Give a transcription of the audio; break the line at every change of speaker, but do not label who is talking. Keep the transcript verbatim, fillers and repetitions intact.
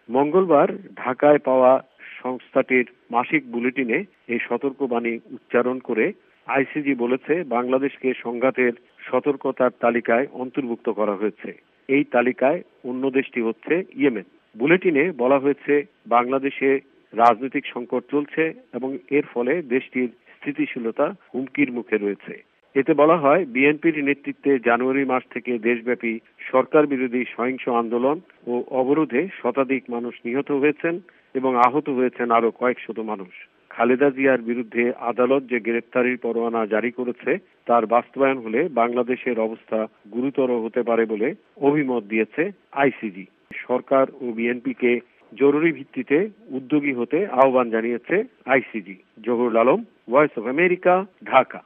মঙ্গলবার ঢাকায় পাওয়া সংস্থাটির মাসিক বুলেটিনে এই সতর্কবাণী উচ্চারণ করে আইসিজি বলেছে, বাংলাদেশকে সংঘাতের সতর্কতার তালিকায় অন্তর্ভুক্ত করা হয়েছে। এই তালিকায় অন্য দেশটি হচ্ছে ইয়েমেন। বুলেটিনে বলা হয়েছে, বাংলাদেশে রাজনৈতিক সংকট চলছে এবং এর ফলে দেশটির স্থিতিশীলতা হুমকির মুখে রয়েছে। এতে বলা হয়, বিএনপির নেতৃত্বে জানুয়ারি মাস থেকে দেশব্যাপী সরকার বিরোধী সহিংস আন্দোলন ও অবরোধে শতাধিক মানুষ নিহত হয়েছেন এবং আহত হয়েছেন আরো কয়েকশত মানুষ। খালেদা জিয়ার বিরুদ্ধে আদালত যে গ্রেফতারির পরোয়ানা জারি করেছে তার বাস্তবায়ন হলে বাংলাদেশের অবস্থা গুরুতর হতে পারে বলে অভিমত দিয়েছে আইসিজি। সরকার ও বিএনপিকে জরুরি ভিত্তিতে উদ্যোগী হতে আহ্বান জানিয়েছে ICG. Zahurul Alam, Voice of America, Dhaka.